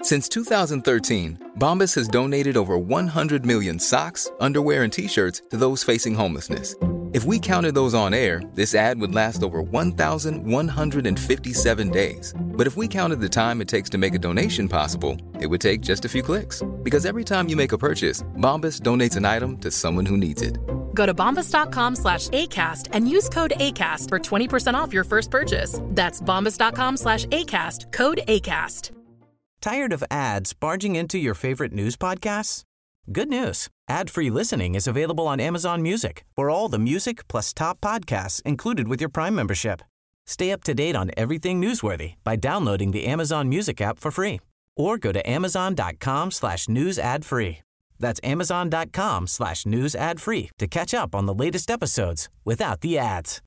Since 2013, Bombas has donated over 100 million socks, underwear, and T-shirts to those facing homelessness. If we counted those on air, this ad would last over 1,157 days. But if we counted the time it takes to make a donation possible, it would take just a few clicks. Because every time you make a purchase, Bombas donates an item to someone who needs it. Go to bombas.com/ACAST and use code ACAST for 20% off your first purchase. That's bombas.com/ACAST, code ACAST. Tired of ads barging into your favorite news podcasts? Good news. Ad-free listening is available on Amazon Music for all the music plus top podcasts included with your Prime membership. Stay up to date on everything newsworthy by downloading the Amazon Music app for free or go to amazon.com/news ad free. That's amazon.com/news ad free to catch up on the latest episodes without the ads.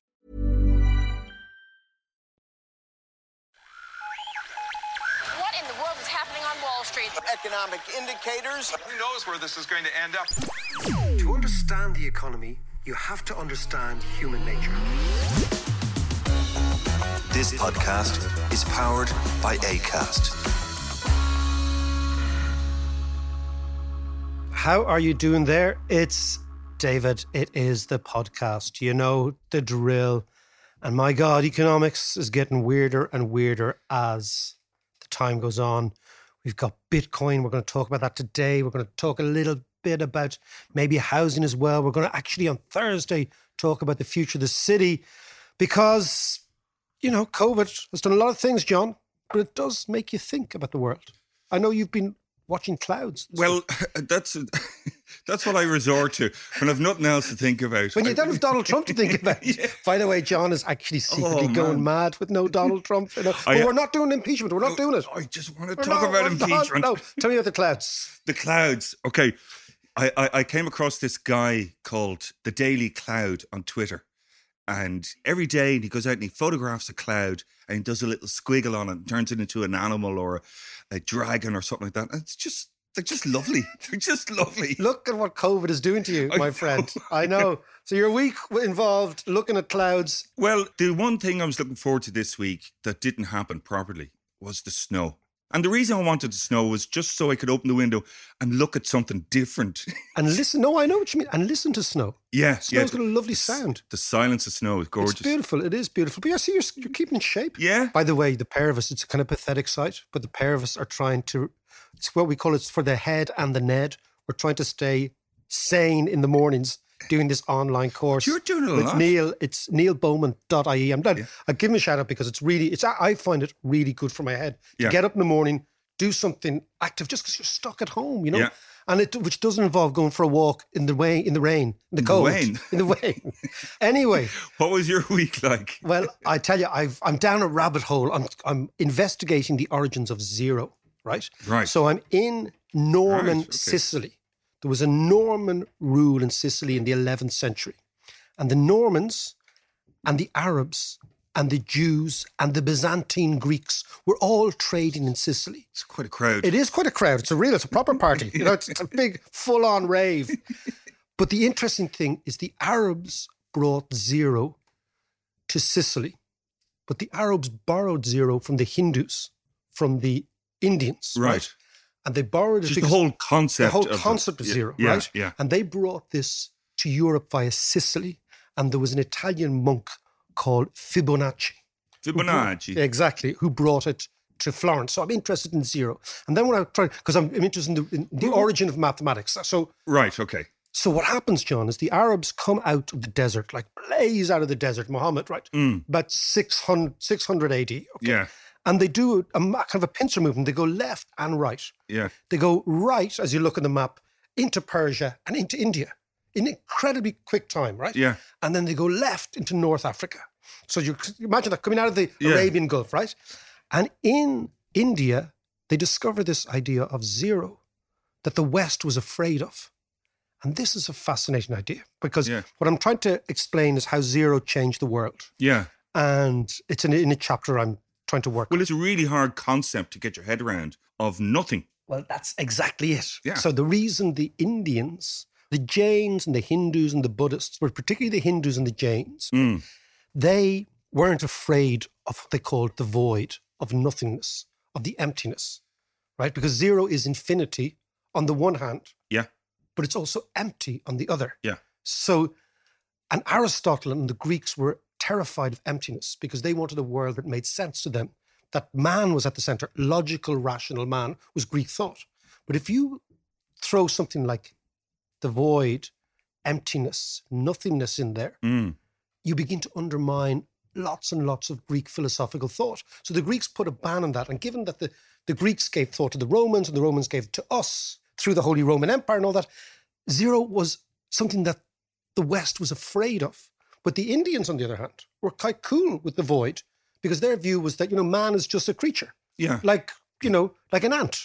What in the world is happening on Wall Street? Economic indicators. Who knows where this is going to end up? To understand the economy, you have to understand human nature. This podcast is powered by Acast. How are you doing there? It's David. It is the podcast. You know the drill. And my God, economics is getting weirder and weirder as the time goes on. We've got Bitcoin. We're going to talk about that today. We're going to talk a little bit about maybe housing as well. We're going to actually on Thursday talk about the future of the city because, you know, COVID has done a lot of things, John, but it does make you think about the world. I know you've been watching clouds. Well, that's what I resort to when I've nothing else to think about. When you don't have Donald Trump to think about. Yeah. By the way, John is actually secretly going mad with no Donald Trump. You know? But we're not doing impeachment. We're not doing it. I just want to talk about impeachment. No, tell me about the clouds. The clouds. Okay. I came across this guy called The Daily Cloud on Twitter. And every day he goes out and he photographs a cloud and he does a little squiggle on it and turns it into an animal or a dragon or something like that. And they're just lovely. They're just lovely. Look at what COVID is doing to you, my friend. I know. So you're a week involved looking at clouds. Well, the one thing I was looking forward to this week that didn't happen properly was the snow. And the reason I wanted the snow was just so I could open the window and look at something different. And listen, no, I know what you mean. And listen to snow. Yeah. Snow's got a lovely sound. The silence of snow is gorgeous. It's beautiful. It is beautiful. But yeah, see, you're keeping in shape. Yeah. By the way, the pair of us, it's a kind of pathetic sight, but the pair of us are trying to, it's what we call it for the head and the Ned. We're trying to stay sane in the mornings doing this online course. You're doing a lot. Neil, it's neilbowman.ie. I give him a shout out because I find it really good for my head to get up in the morning, do something active just because you're stuck at home, you know? Yeah. And which doesn't involve going for a walk in the rain, in the cold. In the rain. Anyway. What was your week like? Well, I tell you, I'm down a rabbit hole. I'm investigating the origins of zero, right? Right. So I'm in Norman, Sicily. There was a Norman rule in Sicily in the 11th century. And the Normans and the Arabs and the Jews and the Byzantine Greeks were all trading in Sicily. It's quite a crowd. It is quite a crowd. It's a proper party. You know, it's a big full-on rave. But the interesting thing is the Arabs brought zero to Sicily. But the Arabs borrowed zero from the Hindus, from the Indians. Right. And they borrowed it. Just the whole concept of zero, right? Yeah. And they brought this to Europe via Sicily. And there was an Italian monk called Fibonacci. Exactly, who brought it to Florence. So I'm interested in zero. And then when I try, because I'm interested in the origin of mathematics. So right, okay. So what happens, John, is the Arabs come out of the desert, like blaze out of the desert, Muhammad, right? About 600 AD. Okay? Yeah. And they do a kind of a pincer movement. They go left and right. Yeah. They go right, as you look at the map, into Persia and into India in incredibly quick time, right? Yeah. And then they go left into North Africa. So you imagine that coming out of the Arabian Gulf, right? And in India, they discover this idea of zero that the West was afraid of. And this is a fascinating idea because what I'm trying to explain is how zero changed the world. Yeah. And it's in a chapter I'm trying to work on. Well, it's a really hard concept to get your head around of nothing. Well, that's exactly it. Yeah. So the reason the Indians, the Jains and the Hindus and the Buddhists, but particularly the Hindus and the Jains, they weren't afraid of what they called the void, of nothingness, of the emptiness, right? Because zero is infinity on the one hand, Yeah. but it's also empty on the other. Yeah. So, and Aristotle and the Greeks were terrified of emptiness because they wanted a world that made sense to them, that man was at the center. Logical, rational man was Greek thought. But if you throw something like the void, emptiness, nothingness in there, you begin to undermine lots and lots of Greek philosophical thought. So the Greeks put a ban on that. And given that the Greeks gave thought to the Romans and the Romans gave it to us through the Holy Roman Empire and all that, zero was something that the West was afraid of. But the Indians, on the other hand, were quite cool with the void because their view was that, man is just a creature. Yeah. Like an ant.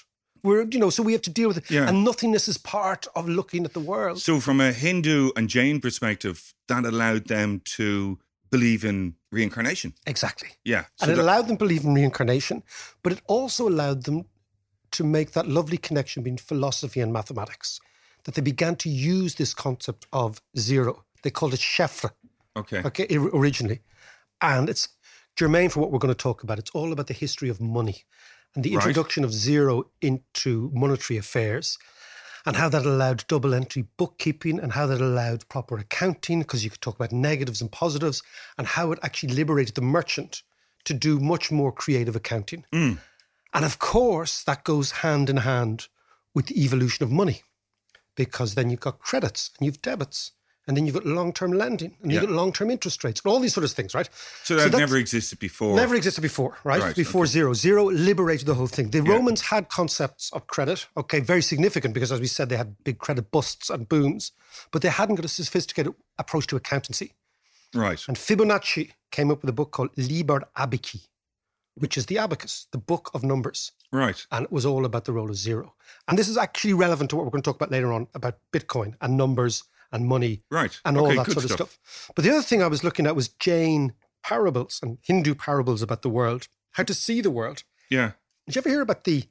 So we have to deal with it. Yeah. And nothingness is part of looking at the world. So from a Hindu and Jain perspective, that allowed them to believe in reincarnation. Exactly. Yeah. And it allowed them to believe in reincarnation, but it also allowed them to make that lovely connection between philosophy and mathematics, that they began to use this concept of zero. They called it chiffre. Okay. Originally. And it's germane for what we're going to talk about. It's all about the history of money and the introduction of zero into monetary affairs and how that allowed double entry bookkeeping and how that allowed proper accounting, because you could talk about negatives and positives, and how it actually liberated the merchant to do much more creative accounting. And of course, that goes hand in hand with the evolution of money, because then you've got credits and you've debits. And then you've got long-term lending and you've got long-term interest rates and all these sort of things, right? So that never existed before. Never existed before, right? Before zero. Zero liberated the whole thing. The Romans had concepts of credit, very significant because, as we said, they had big credit busts and booms, but they hadn't got a sophisticated approach to accountancy. Right. And Fibonacci came up with a book called Liber Abaci, which is the abacus, the book of numbers. Right. And it was all about the role of zero. And this is actually relevant to what we're going to talk about later on about Bitcoin and numbers and money, and all that sort of stuff. But the other thing I was looking at was Jain parables and Hindu parables about the world, how to see the world. Yeah. Did you ever hear about the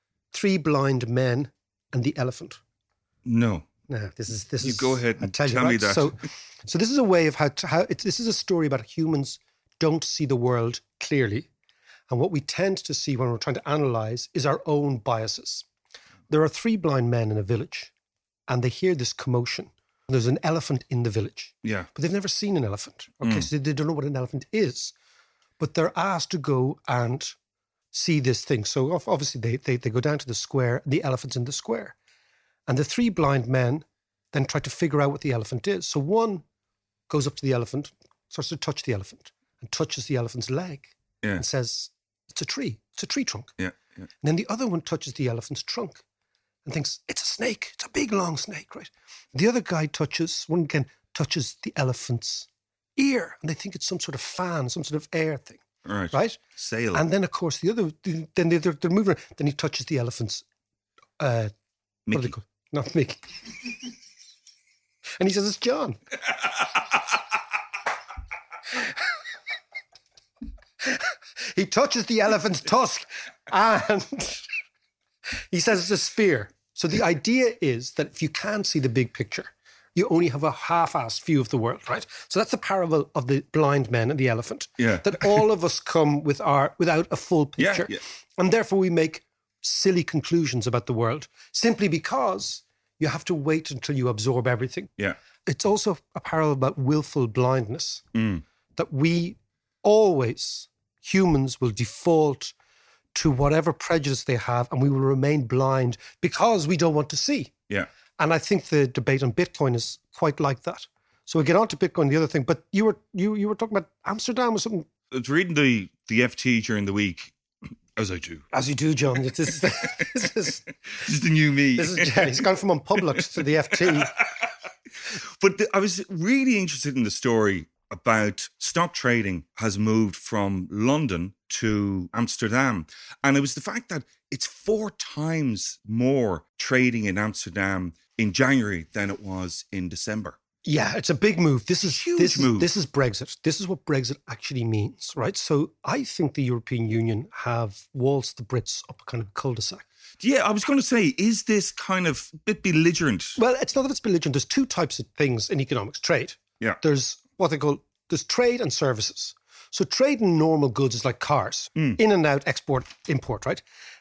3 blind men and the elephant? No. No, this is. You go ahead and tell me me that. So this is a way of this is a story about humans don't see the world clearly, and what we tend to see when we're trying to analyze is our own biases. There are 3 blind men in a village, and they hear this commotion. There's an elephant in the village. Yeah. But they've never seen an elephant. So they don't know what an elephant is. But they're asked to go and see this thing. So obviously they go down to the square, the elephant's in the square. And the 3 blind men then try to figure out what the elephant is. So one goes up to the elephant, starts to touch the elephant, and touches the elephant's leg and says, it's a tree trunk. Yeah. And then the other one touches the elephant's trunk and thinks, it's a snake. It's a big, long snake, right? The other guy touches the elephant's ear, and they think it's some sort of fan, some sort of air thing. Right? Sail. And then, of course, they're moving around. Then he touches the elephant's... Mickey. Not Mickey. And he says, it's John. He touches the elephant's tusk, and he says it's a spear. So the idea is that if you can't see the big picture, you only have a half-assed view of the world, right? So that's the parable of the blind men and the elephant. Yeah. That all of us come without a full picture. Yeah. And therefore we make silly conclusions about the world simply because you have to wait until you absorb everything. Yeah. It's also a parable about willful blindness. That we always, humans, will default to whatever prejudice they have, and we will remain blind because we don't want to see. Yeah. And I think the debate on Bitcoin is quite like that. So we get on to Bitcoin, the other thing, but you were talking about Amsterdam or something. I was reading the FT during the week, as I do. As you do, John. This is This is the new me. He's gone from Unpublic to the FT. But I was really interested in the story about stock trading has moved from London to Amsterdam. And it was the fact that it's 4 times more trading in Amsterdam in January than it was in December. Yeah, it's a big move. This is huge move. This is Brexit. This is what Brexit actually means, right? So I think the European Union have waltzed the Brits up a kind of cul-de-sac. Yeah, I was going to say, is this kind of a bit belligerent? Well, it's not that it's belligerent. There's 2 types of things in economics. Trade. Yeah. There's what they call, there's trade and services. So trade in normal goods is like cars, in and out, export, import, right?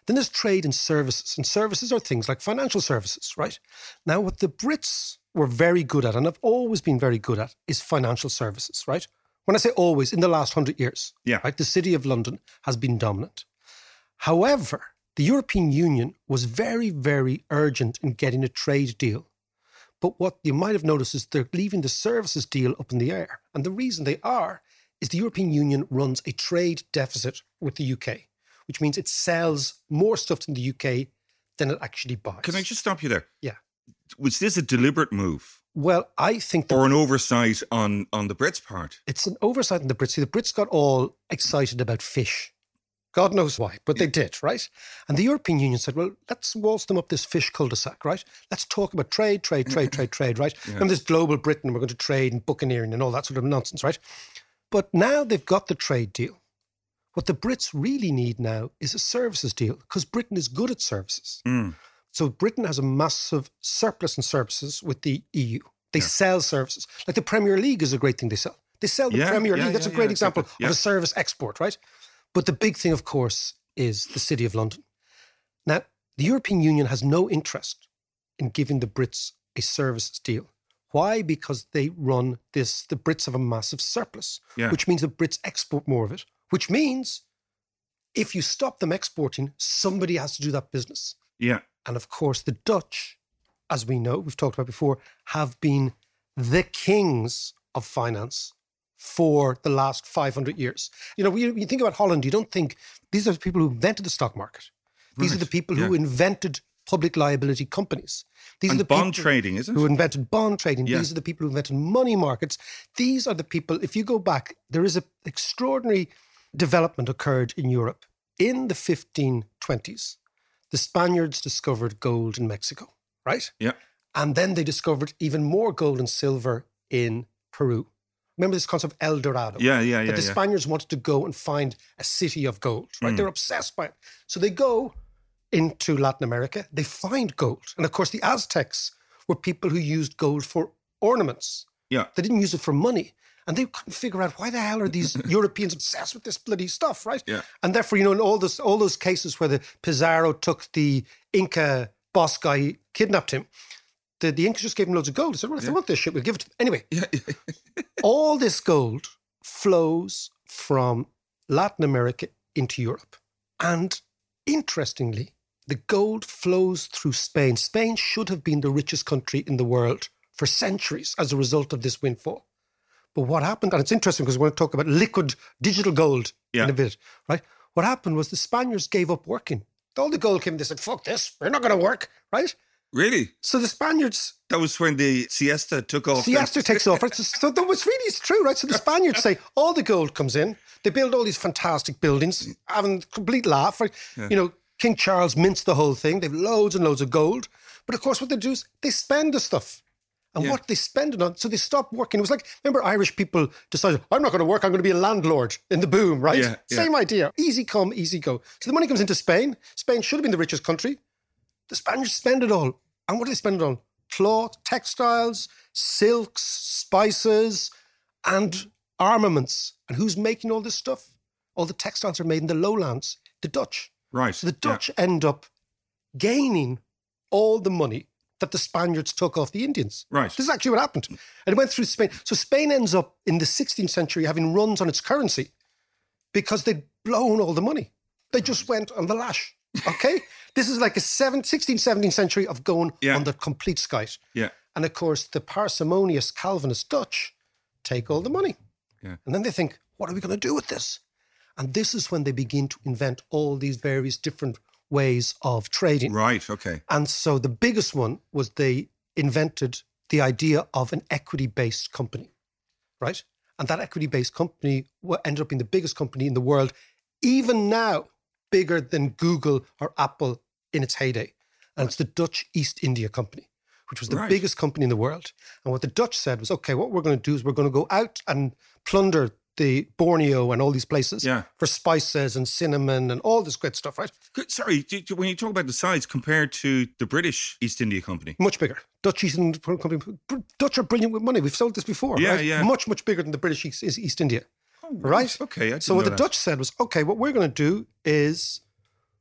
Then there's trade and services are things like financial services, right? Now, what the Brits were very good at, and have always been very good at, is financial services, right? When I say always, in the last 100 years, right? The City of London has been dominant. However, the European Union was very, very urgent in getting a trade deal. But what you might have noticed is they're leaving the services deal up in the air. And the reason they are is the European Union runs a trade deficit with the UK, which means it sells more stuff in the UK than it actually buys. Can I just stop you there? Yeah. Was this a deliberate move? Well, I think... Or an oversight on the Brits' part? It's an oversight on the Brits. See, the Brits got all excited about fish. God knows why, but they did, right? And the European Union said, well, let's waltz them up this fish cul-de-sac, right? Let's talk about trade, right? Yeah. And this global Britain, we're going to trade and buccaneering and all that sort of nonsense, right? But now they've got the trade deal. What the Brits really need now is a services deal, because Britain is good at services. So Britain has a massive surplus in services with the EU. They sell services. Like the Premier League is a great thing they sell. They sell the Premier League. That's a great example of a service export, right? But the big thing, of course, is the City of London. Now, the European Union has no interest in giving the Brits a services deal. Why? Because they run this, the Brits have a massive surplus, which means the Brits export more of it, which means if you stop them exporting, somebody has to do that business. Yeah. And of course, the Dutch, as we know, we've talked about before, have been the kings of finance for the last 500 years. You know, when you think about Holland, you don't think these are the people who invented the stock market. These are the people who invented public liability companies. These are the bond people trading, isn't it? Who invented bond trading. These are the people who invented money markets. These are the people, if you go back, there is an extraordinary development occurred in Europe in the 1520s. The Spaniards discovered gold in Mexico, right? Yeah. And then they discovered even more gold and silver in Peru. Remember this concept of El Dorado? That the Spaniards wanted to go and find a city of gold, right? They're obsessed by it. So they go into Latin America, they find gold. And of course, the Aztecs were people who used gold for ornaments. Yeah. They didn't use it for money. And they couldn't figure out why the hell are these Europeans obsessed with this bloody stuff, right? Yeah. And therefore, you know, in all those cases where the Pizarro took the Inca boss guy, kidnapped him, the Incas just gave him loads of gold. They said, well, if they want this shit, we'll give it to them. Anyway, all this gold flows from Latin America into Europe. And interestingly, the gold flows through Spain. Spain should have been the richest country in the world for centuries as a result of this windfall. But what happened, and it's interesting because we're going to talk about liquid digital gold in a bit, right? What happened was the Spaniards gave up working. All the gold came, they said, fuck this, we're not going to work, right? Really? So the Spaniards... That was when the siesta took off. Siesta takes off. Right? So that was really, it's true, right? So the Spaniards say, all the gold comes in. They build all these fantastic buildings, having a complete laugh, right? Yeah. You know, King Charles minced the whole thing. They've loads and loads of gold. But of course, what they do is they spend the stuff. And what they spend it on, so they stop working. It was like, remember Irish people decided, I'm not going to work, I'm going to be a landlord in the boom, right? Yeah, Same idea. Easy come, easy go. So the money comes into Spain. Spain should have been the richest country. The Spaniards spend it all. And what do they spend it on? Cloth, textiles, silks, spices, and armaments. And who's making all this stuff? All the textiles are made in the lowlands, the Dutch. Right. So the Dutch end up gaining all the money that the Spaniards took off the Indians. Right. This is actually what happened. And it went through Spain. So Spain ends up in the 16th century having runs on its currency because they'd blown all the money. They just went on the lash. Okay? This is like a 16th, 17th century of going on the complete skite. Yeah. And of course, the parsimonious Calvinist Dutch take all the money. Yeah. And then they think, what are we going to do with this? And this is when they begin to invent all these various different ways of trading. Right, okay. And so the biggest one was they invented the idea of an equity-based company, right? And that equity-based company ended up being the biggest company in the world, even now, bigger than Google or Apple in its heyday. And it's the Dutch East India Company, which was the biggest company in the world. And what the Dutch said was, okay, what we're going to do is we're going to go out and plunder the Borneo and all these places for spices and cinnamon and all this great stuff, right? Sorry, when you talk about the size compared to the British East India Company. Much bigger. Dutch East India Company. Dutch are brilliant with money. We've sold this before, right? Much, much bigger than the British East India. Oh, right? Okay, so what the Dutch said was, okay, what we're going to do is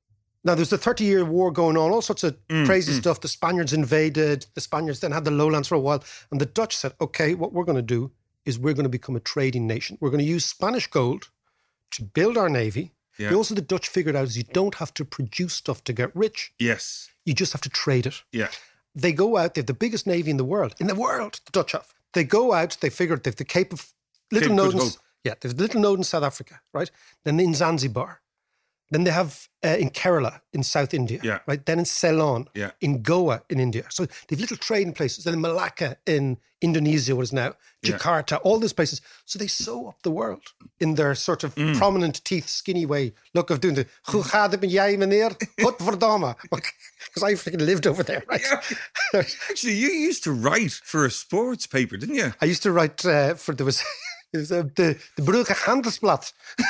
Now, there's the 30-year war going on, all sorts of crazy stuff. The Spaniards invaded. The Spaniards then had the lowlands for a while. And the Dutch said, okay, what we're going to do is we're going to become a trading nation. We're going to use Spanish gold to build our navy. Yeah. But also the Dutch figured out is you don't have to produce stuff to get rich. Yes. You just have to trade it. Yeah. They go out, they have the biggest navy in the world. In the world, the Dutch have. They go out, they figured they have the Cape of Little Cape Good Node. Hope. Yeah, there's Little Node in South Africa, right? Then in Zanzibar. Then they have in Kerala in South India, Yeah. right? Then in Ceylon, Yeah. in Goa in India. So they've little trading places. Then in Malacca in Indonesia, what is now Yeah. Jakarta, all these places. So they sew up the world in their sort of prominent teeth, skinny way. Look, of doing the "Hoe gaat het met jij, meneer? Godverdomme." Because I freaking lived over there, right? Yeah. Actually, you used to write for a sports paper, didn't you? I used to write for, there was the Brugge Handelsblad.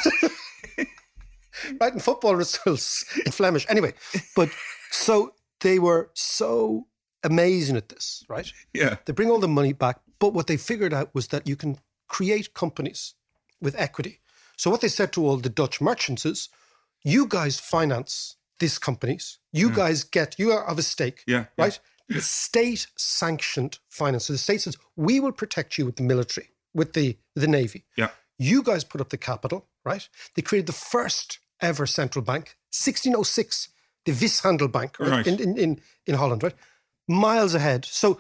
Writing football results in Flemish. Anyway, but so they were so amazing at this, right? Yeah. They bring all the money back, but what they figured out was that you can create companies with equity. So what they said to all the Dutch merchants is, you guys finance these companies. You guys you have a stake, Yeah. right? The state-sanctioned finance. So the state says, we will protect you with the military, with the navy. Yeah. You guys put up the capital, right? They created the first ever central bank, 1606, the Wishandelbank, right? Right. In Holland, right? Miles ahead. So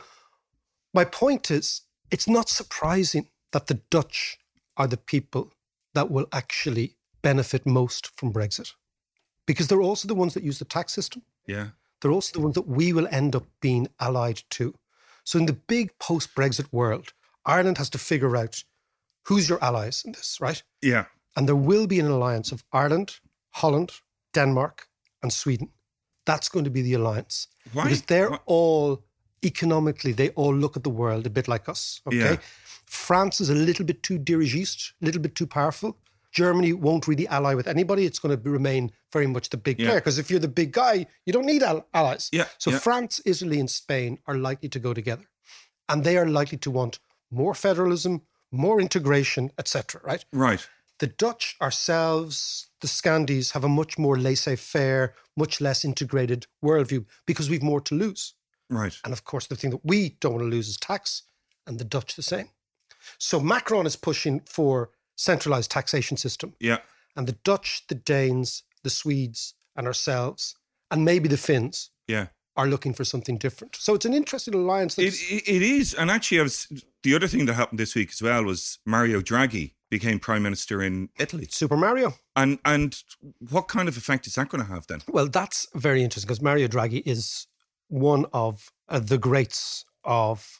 my point is, it's not surprising that the Dutch are the people that will actually benefit most from Brexit, because they're also the ones that use the tax system. Yeah. They're also the ones that we will end up being allied to. So in the big post-Brexit world, Ireland has to figure out who's your allies in this, right? Yeah. And there will be an alliance of Ireland, Holland, Denmark, and Sweden. That's going to be the alliance. Why? Because they're all, economically, they all look at the world a bit like us, okay? Yeah. France is a little bit too dirigiste, a little bit too powerful. Germany won't really ally with anybody. It's going to remain very much the big player, because if you're the big guy, you don't need allies. Yeah. So yeah. France, Italy, and Spain are likely to go together. And they are likely to want more federalism, more integration, etc., right? Right. The Dutch ourselves, the Scandies, have a much more laissez-faire, much less integrated worldview because we've more to lose. Right. And of course, the thing that we don't want to lose is tax, and the Dutch the same. So Macron is pushing for centralised taxation system. Yeah. And the Dutch, the Danes, the Swedes, and ourselves, and maybe the Finns, Yeah. are looking for something different. So it's an interesting alliance. It is. And actually, the other thing that happened this week as well was Mario Draghi became Prime Minister in Italy. Super Mario. And what kind of effect is that going to have then? Well, that's very interesting because Mario Draghi is one of the greats of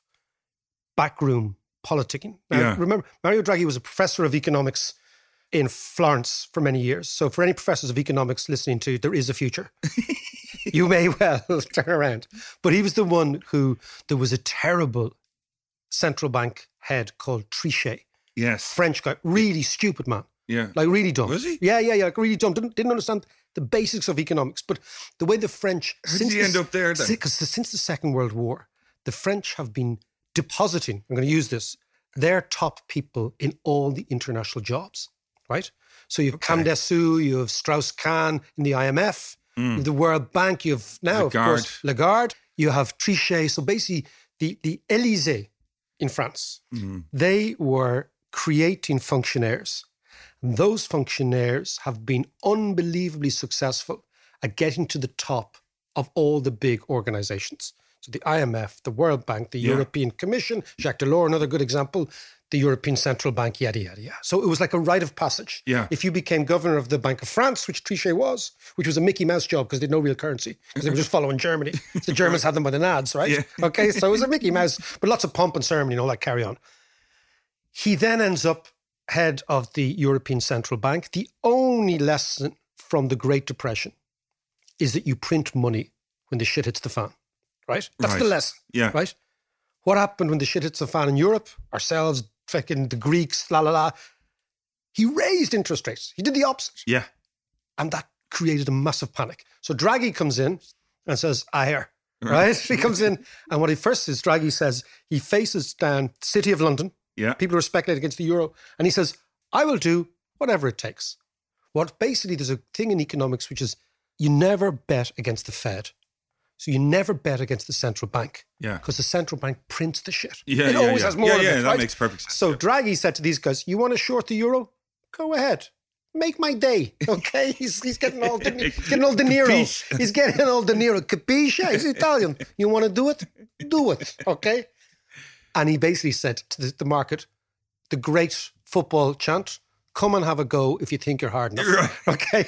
backroom politicking. Now, Yeah. remember, Mario Draghi was a professor of economics in Florence for many years. So for any professors of economics listening to, there is a future. You may well turn around. But he was the one who, there was a terrible central bank head called Trichet, Yes. French guy, really stupid man. Yeah. Like really dumb. Was he? Yeah, like really dumb. Didn't understand the basics of economics. But the way the French... How did he end up there then? Because since the Second World War, the French have been depositing, I'm going to use this, their top people in all the international jobs, right? So you have Okay. Camdessu, you have Strauss-Kahn in the IMF, you have the World Bank, you have now, of course, Lagarde, you have Trichet. So basically, the Élysée in France, they were creating functionaires. And those functionaires have been unbelievably successful at getting to the top of all the big organizations. So the IMF, the World Bank, the European Commission, Jacques Delors, another good example, the European Central Bank, yada, yada, yada. So it was like a rite of passage. Yeah. If you became governor of the Bank of France, which Trichet was, which was a Mickey Mouse job because they had no real currency, because they were just following Germany. The Germans had them by the nads, right? Yeah. Okay, so it was a Mickey Mouse, but lots of pomp and ceremony and all that carry on. He then ends up head of the European Central Bank. The only lesson from the Great Depression is that you print money when the shit hits the fan, right? That's the Right. lesson, Yeah. right? What happened when the shit hits the fan in Europe? Ourselves, fucking the Greeks, la la la. He raised interest rates. He did the opposite. Yeah. And that created a massive panic. So Draghi comes in and says, I hear, right? He comes in and what he first is, Draghi says, he faces down City of London. Yeah. People are speculating against the euro. And he says, I will do whatever it takes. What basically, there's a thing in economics which is you never bet against the Fed. So you never bet against the central bank. Yeah. Because the central bank prints the shit. Yeah, it always has more of it, that right? makes perfect sense. So Draghi said to these guys, you want to short the euro? Go ahead. Make my day, okay? He's getting all De Niro. Capisce. He's getting all De Niro. Capisce? He's Italian. You want to do it? Do it, okay? And he basically said to the market, the great football chant, come and have a go if you think you're hard enough. Right. Okay?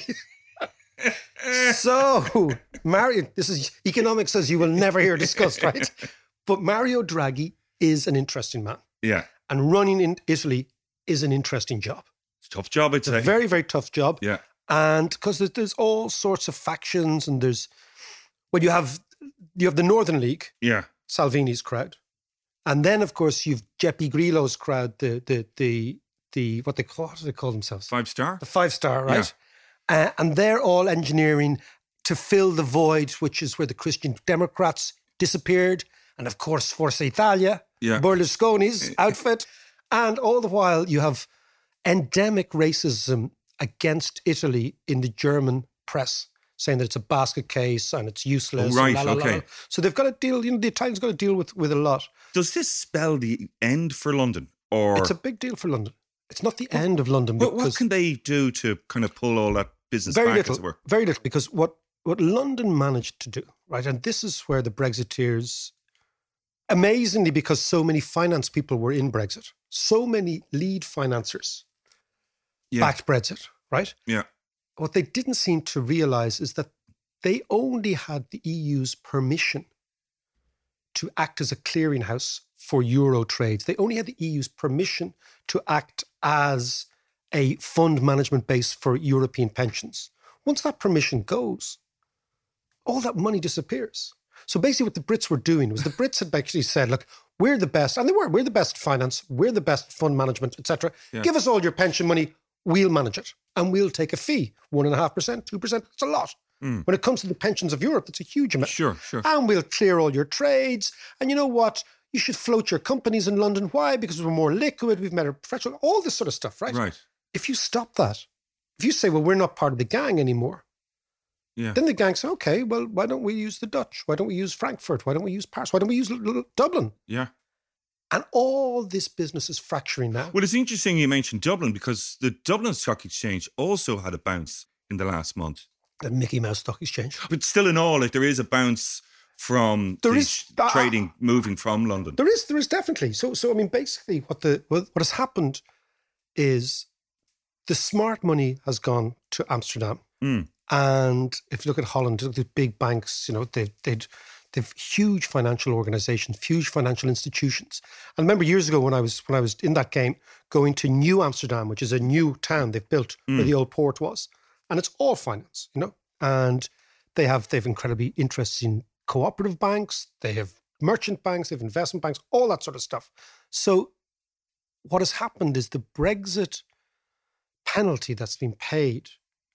So, Mario, this is economics as you will never hear discussed, right? But Mario Draghi is an interesting man. Yeah. And running in Italy is an interesting job. It's a tough job, I'd say. It's a very, very tough job. Yeah. And because there's all sorts of factions and there's, well, you have the Northern League, Yeah. Salvini's crowd. And then, of course, you've Beppe Grillo's crowd, what do they call themselves? 5-star? The 5-star, right? And they're all engineering to fill the void, which is where the Christian Democrats disappeared. And of course, Forza Italia, Berlusconi's outfit. And all the while, you have endemic racism against Italy in the German press, saying that it's a basket case and it's useless. Oh, right, and okay. So they've got to deal, the Italians got to deal with a lot. Does this spell the end for London? Or It's a big deal for London. It's not the end of London. But because what can they do to kind of pull all that business very back, little, as it were? Very little, because what London managed to do, right, and this is where the Brexiteers, amazingly, because so many finance people were in Brexit, so many lead financiers backed Brexit, right? Yeah. What they didn't seem to realise is that they only had the EU's permission to act as a clearinghouse for Euro trades. They only had the EU's permission to act as a fund management base for European pensions. Once that permission goes, all that money disappears. So basically what the Brits were doing was the Brits had basically said, look, we're the best, and they were, we're the best finance, we're the best fund management, etc. Yeah. Give us all your pension money, we'll manage it, and we'll take a fee, 1.5%, 2%, it's a lot. When it comes to the pensions of Europe, it's a huge amount. Sure. And we'll clear all your trades, and you know what? You should float your companies in London. Why? Because we're more liquid, we've made a professional, all this sort of stuff, right? Right. If you stop that, if you say, well, we're not part of the gang anymore, then the gang say, okay, well, why don't we use the Dutch? Why don't we use Frankfurt? Why don't we use Paris? Why don't we use Dublin? Yeah. And all this business is fracturing now. Well, it's interesting you mentioned Dublin, because the Dublin Stock Exchange also had a bounce in the last month. The Mickey Mouse Stock Exchange. But still in all, like, there is a bounce from trading moving from London. There is definitely. So I mean, basically what has happened is the smart money has gone to Amsterdam. And if you look at Holland, the big banks, you know, they've huge financial organizations, huge financial institutions. And I remember years ago when I was in that game, going to New Amsterdam, which is a new town they've built where the old port was. And it's all finance, you know, and they've incredibly interesting cooperative banks, they have merchant banks, they have investment banks, all that sort of stuff. So what has happened is the Brexit penalty that's been paid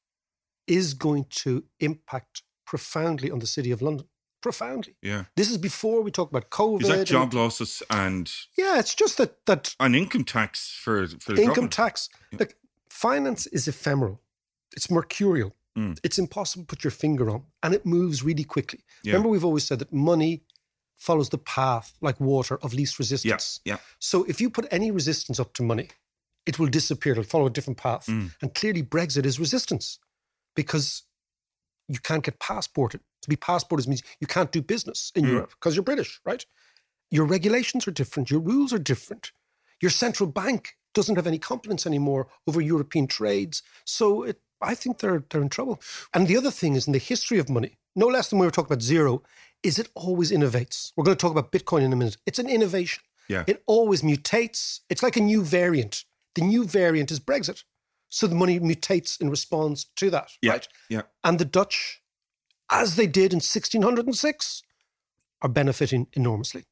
is going to impact profoundly on the City of London. Profoundly. Yeah. This is before we talk about COVID. Is that job losses and... Yeah, it's just that... An income tax for the income government. tax. Yeah. Like, finance is ephemeral. It's mercurial. It's impossible to put your finger on, and it moves really quickly. Yeah. Remember, we've always said that money follows the path, like water, of least resistance. Yeah. So if you put any resistance up to money, it will disappear. It'll follow a different path. And clearly Brexit is resistance because you can't get passported. To be passported means you can't do business in Europe because you're British, right? Your regulations are different. Your rules are different. Your central bank doesn't have any competence anymore over European trades. So I think they're in trouble. And the other thing is, in the history of money, no less than we were talking about zero, is it always innovates. We're going to talk about Bitcoin in a minute. It's an innovation. Yeah. It always mutates. It's like a new variant. The new variant is Brexit. So the money mutates in response to that, right? Yeah. And the Dutch, as they did in 1606, are benefiting enormously.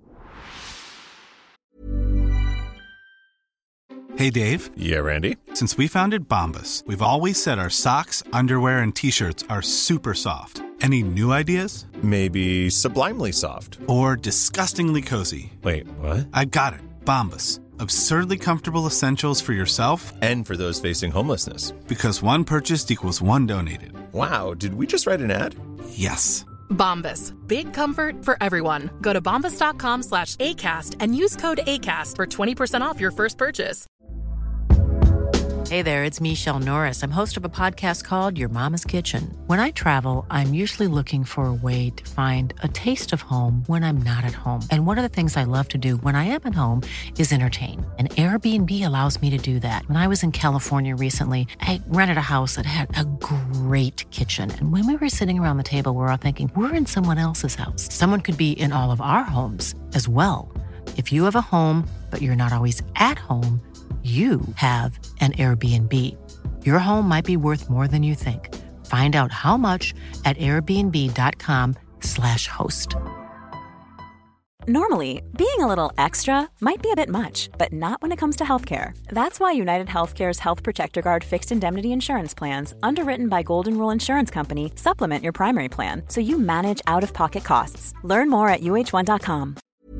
Hey, Dave. Yeah, Randy. Since we founded Bombas, we've always said our socks, underwear, and T-shirts are super soft. Any new ideas? Maybe sublimely soft. Or disgustingly cozy. Wait, what? I got it. Bombas. Absurdly comfortable essentials for yourself and for those facing homelessness. Because one purchased equals one donated. Wow, did we just write an ad? Yes. Bombas. Big comfort for everyone. Go to bombas.com/ACAST and use code ACAST for 20% off your first purchase. Hey there, it's Michelle Norris. I'm host of a podcast called Your Mama's Kitchen. When I travel, I'm usually looking for a way to find a taste of home when I'm not at home. And one of the things I love to do when I am at home is entertain. And Airbnb allows me to do that. When I was in California recently, I rented a house that had a great kitchen. And when we were sitting around the table, we were all thinking, we're in someone else's house. Someone could be in all of our homes as well. If you have a home, but you're not always at home, you have an Airbnb. Your home might be worth more than you think. Find out how much at airbnb.com/host. Normally, being a little extra might be a bit much, but not when it comes to healthcare. That's why United Healthcare's Health Protector Guard fixed indemnity insurance plans, underwritten by Golden Rule Insurance Company, supplement your primary plan so you manage out-of-pocket costs. Learn more at UH1.com.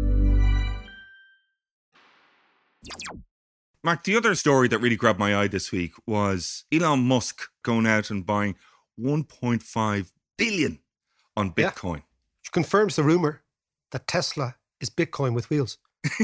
Mark, the other story that really grabbed my eye this week was Elon Musk going out and buying 1.5 billion on Bitcoin. Yeah. Which confirms the rumor that Tesla is Bitcoin with wheels.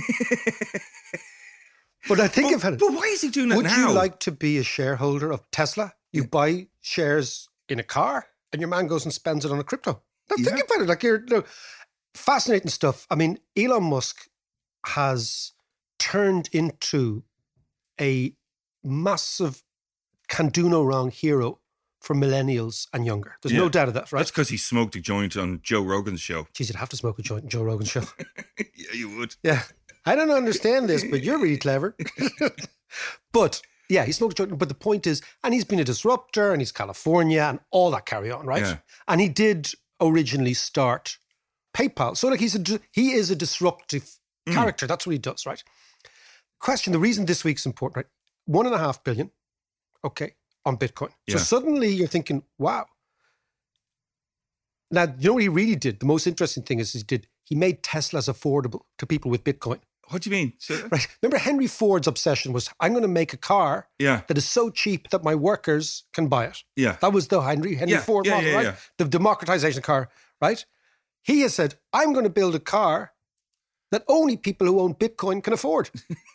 But I think but why is he doing that now? Would you like to be a shareholder of Tesla? You buy shares in a car and your man goes and spends it on a crypto. Now think about it. Like fascinating stuff. I mean, Elon Musk has turned into a massive can-do-no-wrong hero for millennials and younger. There's no doubt of that, right? That's because he smoked a joint on Joe Rogan's show. Geez, you'd have to smoke a joint on Joe Rogan's show. Yeah, you would. Yeah. I don't understand this, but you're really clever. But, yeah, he smoked a joint. But the point is, and he's been a disruptor, and he's California, and all that carry on, right? Yeah. And he did originally start PayPal. So, like, he is a disruptive character. That's what he does, right? Question, the reason this week's important, right? 1.5 billion, okay, on Bitcoin. So suddenly you're thinking, wow. Now, you know what he really did? The most interesting thing is he made Teslas affordable to people with Bitcoin. What do you mean? Right. Remember Henry Ford's obsession was, I'm going to make a car that is so cheap that my workers can buy it. Yeah. That was the Henry Ford model, right? Yeah. The democratization car, right? He has said, I'm going to build a car that only people who own Bitcoin can afford.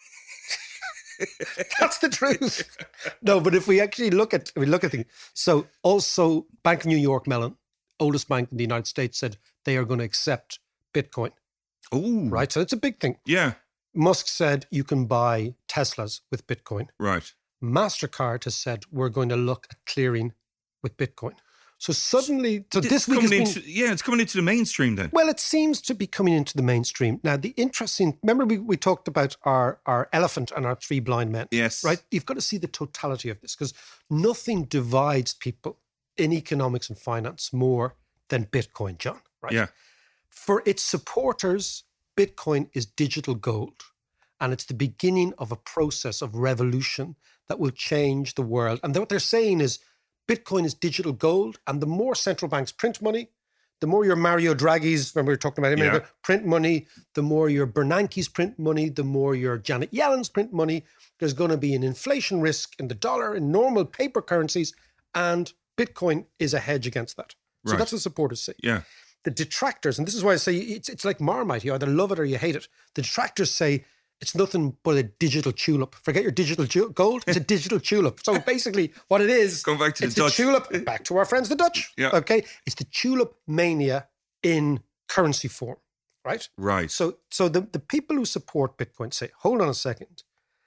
That's the truth. No, but if we actually look at things. So also Bank of New York Mellon, oldest bank in the United States, said they are going to accept Bitcoin. Oh. Right. So it's a big thing. Yeah. Musk said you can buy Teslas with Bitcoin. Right. MasterCard has said we're going to look at clearing with Bitcoin. So suddenly, this week it's coming into the mainstream then. Well, it seems to be coming into the mainstream. Now, the interesting, remember we talked about our elephant and our 3 blind men? Yes. Right? You've got to see the totality of this because nothing divides people in economics and finance more than Bitcoin, John, right? Yeah. For its supporters, Bitcoin is digital gold, and it's the beginning of a process of revolution that will change the world. And what they're saying is Bitcoin is digital gold, and the more central banks print money, the more your Mario Draghi's, remember we were talking about him, print money, the more your Bernanke's print money, the more your Janet Yellen's print money. There's going to be an inflation risk in the dollar, in normal paper currencies, and Bitcoin is a hedge against that. So that's what supporters say. Yeah. The detractors, and this is why I say it's like Marmite, you either love it or you hate it. The detractors say it's nothing but a digital tulip. Forget your digital gold, it's a digital tulip. So basically what it is, going back to the Dutch. Tulip, back to our friends the Dutch. Yeah. Okay, it's the tulip mania in currency form, right? Right. So the people who support Bitcoin say, hold on a second,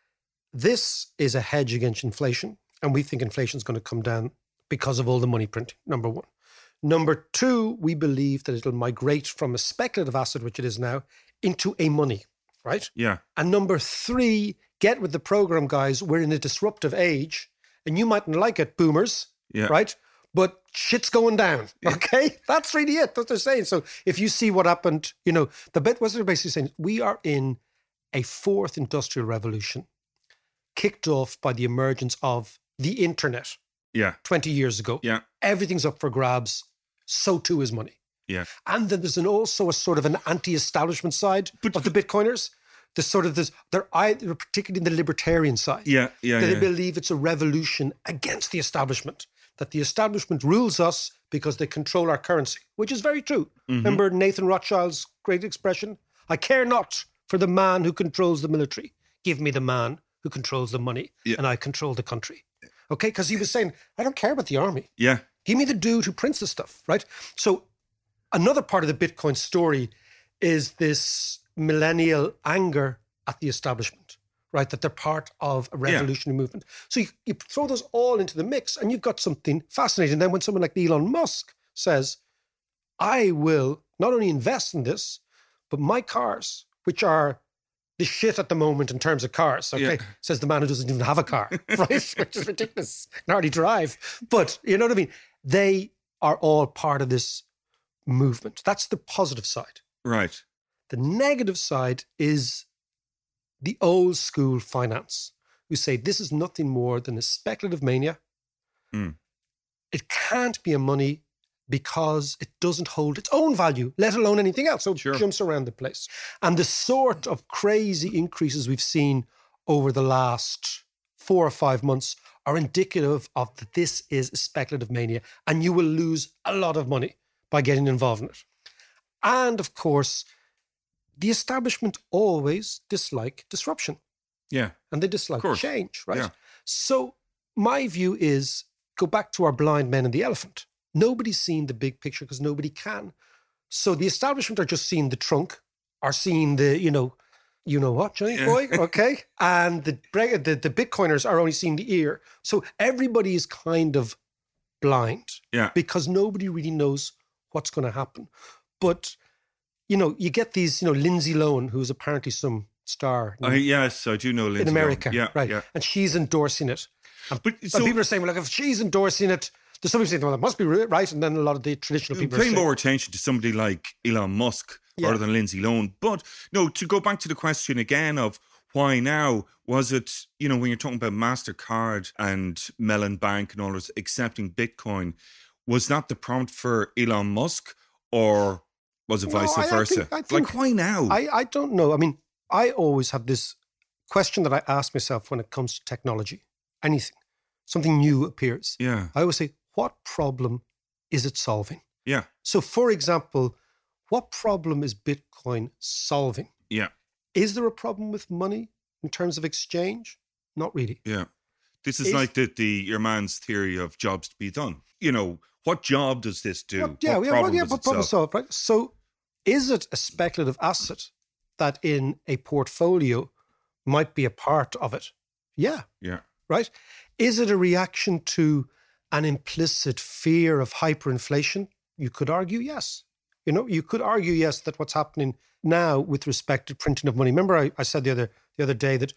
this is a hedge against inflation, and we think inflation is going to come down because of all the money printing, number one. Number two, we believe that it'll migrate from a speculative asset, which it is now, into a money, right? Yeah. And number three, get with the program, guys. We're in a disruptive age, and you mightn't like it, boomers, right? But shit's going down, okay? That's really it, what they're saying. So if you see what happened, the bit was they're basically saying, we are in a fourth industrial revolution, kicked off by the emergence of the internet. 20 years ago. Yeah. Everything's up for grabs. So too is money. Yeah. And then there's also a sort of an anti-establishment side of the Bitcoiners. They're particularly in the libertarian side. Yeah. They believe it's a revolution against the establishment. that the establishment rules us because they control our currency, which is very true. Remember Nathan Rothschild's great expression? I care not for the man who controls the military. Give me the man who controls the money, and I control the country. Okay? Because he was saying, I don't care about the army. Yeah. Give me the dude who prints the stuff, right? So another part of the Bitcoin story is this millennial anger at the establishment, right? That they're part of a revolutionary movement. So you throw those all into the mix and you've got something fascinating. Then when someone like Elon Musk says, I will not only invest in this, but my cars, which are the shit at the moment in terms of cars, okay? Says the man who doesn't even have a car, right? Which is ridiculous. Can hardly drive. But you know what I mean? They are all part of this movement. That's the positive side. Right. The negative side is the old school finance, who say this is nothing more than a speculative mania. It can't be a money because it doesn't hold its own value, let alone anything else. So it jumps around the place. And the sort of crazy increases we've seen over the last 4 or 5 months are indicative of that this is a speculative mania and you will lose a lot of money by getting involved in it. And of course, the establishment always dislike disruption. Yeah. And they dislike change, right? Yeah. So my view is, go back to our blind men and the elephant. Nobody's seen the big picture because nobody can. So the establishment are just seeing the trunk, are seeing the, you know what, Johnny boy, okay? And the Bitcoiners are only seeing the ear. So everybody is kind of blind because nobody really knows what's going to happen. But, you get these, Lindsay Lohan, who's apparently some star. Yes, I do know Lindsay in America, Lohan. Yeah, right? Yeah. And she's endorsing it. And people are saying, well, if she's endorsing it, there's somebody saying, well, that must be right. And then a lot of the traditional people pay more attention to somebody like Elon Musk rather than Lindsay Lohan. But no, to go back to the question again of why now, was it, when you're talking about MasterCard and Mellon Bank and all this accepting Bitcoin, was that the prompt for Elon Musk or was it vice versa? I think, why now? I don't know. I mean, I always have this question that I ask myself when it comes to technology. Anything, something new appears. Yeah. I always say, what problem is it solving? Yeah. So, for example, what problem is Bitcoin solving? Yeah. Is there a problem with money in terms of exchange? Not really. Yeah. This is like your man's theory of jobs to be done. What job does this do? What problem solve, right? So, is it a speculative asset that in a portfolio might be a part of it? Yeah. Yeah. Right? Is it a reaction to an implicit fear of hyperinflation? You could argue yes. You could argue yes that what's happening now with respect to printing of money. Remember, I said the other day that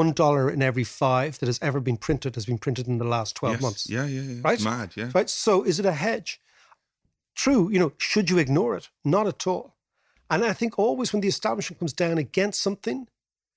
$1 in every 5 that has ever been printed has been printed in the last 12 months. Yeah. Right? It's mad, yeah. Right? So is it a hedge? True, should you ignore it? Not at all. And I think always when the establishment comes down against something,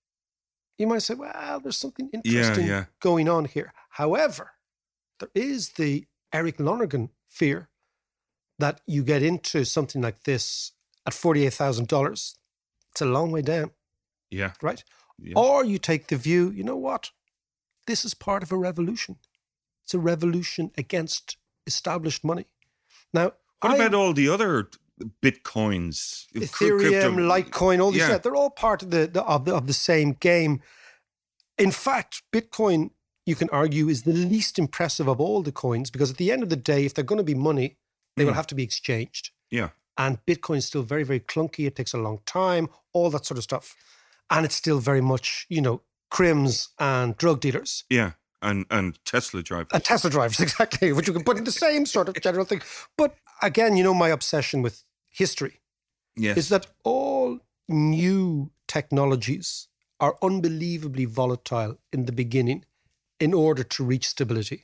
you might say, well, there's something interesting going on here. However, there is the Eric Lonergan fear that you get into something like this at $48,000. It's a long way down. Yeah. Right? Yeah. Or you take the view, you know what? This is part of a revolution. It's a revolution against established money. Now, what about all the other Bitcoins, Ethereum, Litecoin, all these? Yeah, they're all part of the same game. In fact, Bitcoin, you can argue, is the least impressive of all the coins because at the end of the day, if they're going to be money, they will have to be exchanged. Yeah. And Bitcoin is still very, very clunky. It takes a long time, all that sort of stuff. And it's still very much, crims and drug dealers. Yeah. And Tesla drivers. And Tesla drivers, exactly, which you can put in the same sort of general thing. But again, my obsession with history is that all new technologies are unbelievably volatile in the beginning in order to reach stability.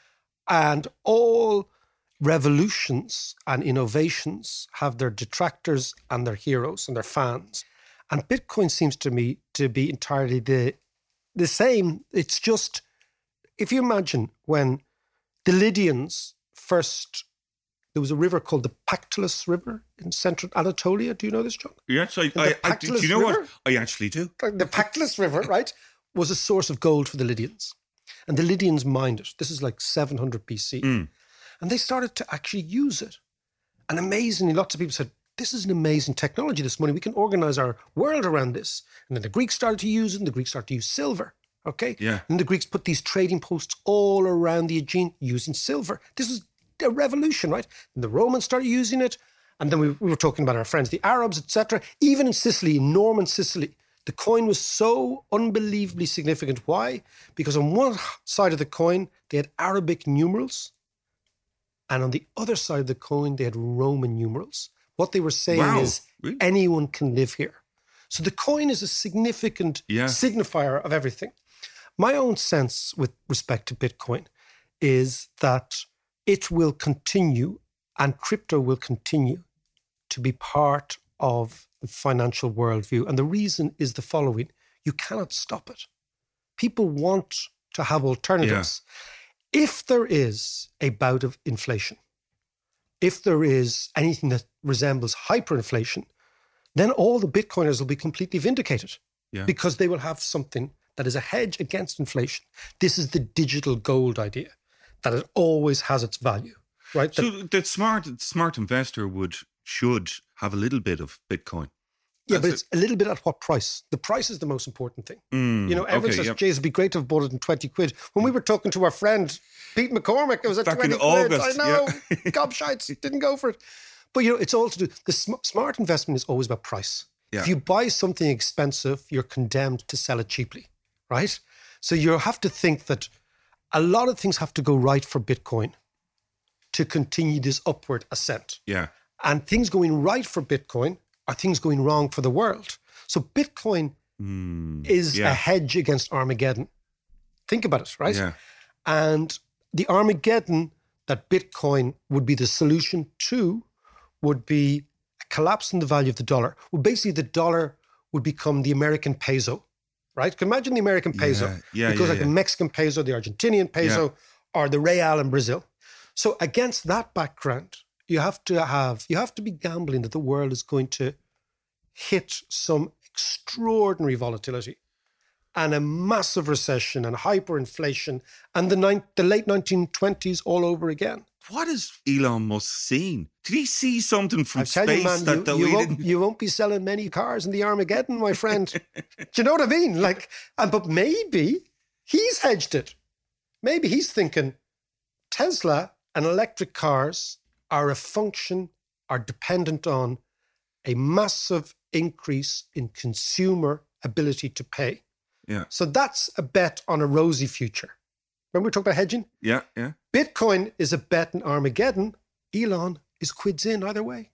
And all revolutions and innovations have their detractors and their heroes and their fans. And Bitcoin seems to me to be entirely the same. It's just, if you imagine when the Lydians first, there was a river called the Pactolus River in central Anatolia. Do you know this, John? Yes, I do. You know what? I actually do. The Pactolus River, right, was a source of gold for the Lydians. And the Lydians mined it. This is like 700 BC. And they started to actually use it. And amazingly, lots of people said, this is an amazing technology, this money. We can organize our world around this. And then the Greeks started to use it, and the Greeks started to use silver. Okay? Yeah. And the Greeks put these trading posts all around the Aegean using silver. This was a revolution, right? And the Romans started using it. And then we were talking about our friends, the Arabs, etc. Even in Sicily, in Norman Sicily, the coin was so unbelievably significant. Why? Because on one side of the coin, they had Arabic numerals. And on the other side of the coin, they had Roman numerals. What they were saying is, really? Anyone can live here. So the coin is a significant signifier of everything. My own sense with respect to Bitcoin is that it will continue, and crypto will continue to be part of the financial worldview. And the reason is the following. You cannot stop it. People want to have alternatives. Yeah. If there is a bout of inflation, if there is anything that resembles hyperinflation, then all the Bitcoiners will be completely vindicated because they will have something that is a hedge against inflation. This is the digital gold idea, that it always has its value, right? So the smart investor should have a little bit of Bitcoin. Yeah, but it's a little bit at what price? The price is the most important thing. Everyone says, Jay, it'd be great to have bought it in 20 quid. When we were talking to our friend, Pete McCormick, it was at 20 quid. August, I know, gobshites, didn't go for it. But, it's all to do, the smart investment is always about price. Yeah. If you buy something expensive, you're condemned to sell it cheaply, right? So you have to think that a lot of things have to go right for Bitcoin to continue this upward ascent. Yeah. And things going right for Bitcoin are things going wrong for the world. So Bitcoin is a hedge against Armageddon. Think about it, right? Yeah. And the Armageddon that Bitcoin would be the solution to would be a collapse in the value of the dollar. Well, basically the dollar would become the American peso, right? Imagine the American peso. Like the Mexican peso, the Argentinian peso, or the real in Brazil. So against that background, you have to be gambling that the world is going to hit some extraordinary volatility and a massive recession and hyperinflation and the late 1920s all over again. What has Elon Musk seen? Did he see something from space? You, man, you won't be selling many cars in the Armageddon, my friend. Do you know what I mean? But maybe he's hedged it. Maybe he's thinking Tesla and electric cars are dependent on a massive increase in consumer ability to pay. Yeah. So that's a bet on a rosy future. Remember we talked about hedging? Yeah. Bitcoin is a bet in Armageddon. Elon is quids in either way.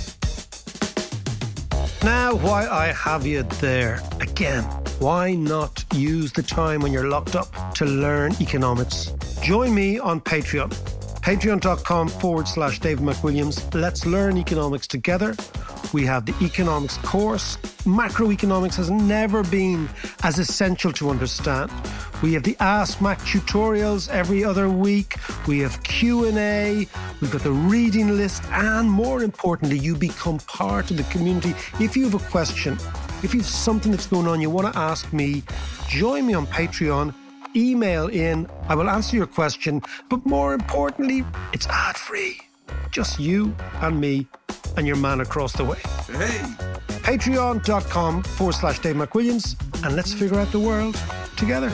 Now, while I have you there, again, why not use the time when you're locked up to learn economics? Join me on Patreon. Patreon.com/David McWilliams. Let's learn economics together. We have the economics course. Macroeconomics has never been as essential to understand. We have the Ask Mac tutorials every other week. We have Q&A. We've got the reading list. And more importantly, you become part of the community. If you have a question, if you have something that's going on you want to ask me, join me on Patreon. Email in. I will answer your question. But more importantly, it's ad-free. Just you and me and your man across the way. Hey. Patreon.com/Dave McWilliams, and let's figure out the world together.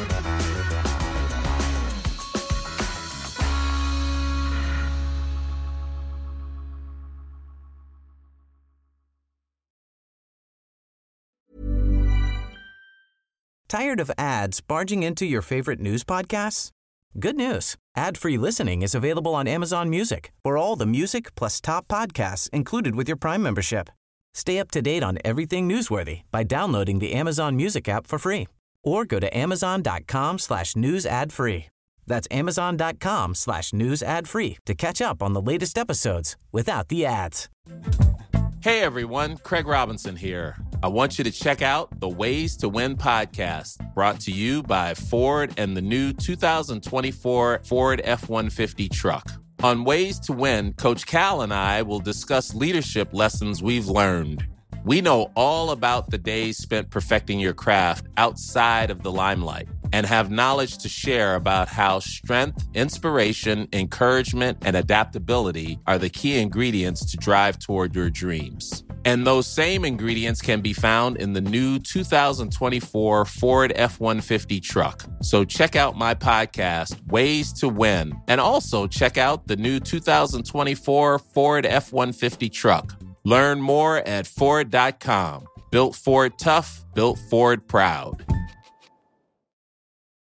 Tired of ads barging into your favorite news podcasts? Good news. Ad-free listening is available on Amazon Music for all the music plus top podcasts included with your Prime membership. Stay up to date on everything newsworthy by downloading the Amazon Music app for free or go to amazon.com/news ad free. That's amazon.com/news ad free to catch up on the latest episodes without the ads. Hey everyone, Craig Robinson here. I want you to check out the Ways to Win podcast, brought to you by Ford and the new 2024 Ford F-150 truck. On Ways to Win, Coach Cal and I will discuss leadership lessons we've learned. We know all about the days spent perfecting your craft outside of the limelight. and have knowledge to share about how strength, inspiration, encouragement, and adaptability are the key ingredients to drive toward your dreams. And those same ingredients can be found in the new 2024 Ford F-150 truck. So check out my podcast, Ways to Win, and also check out the new 2024 Ford F-150 truck. Learn more at Ford.com. Built Ford tough, built Ford proud.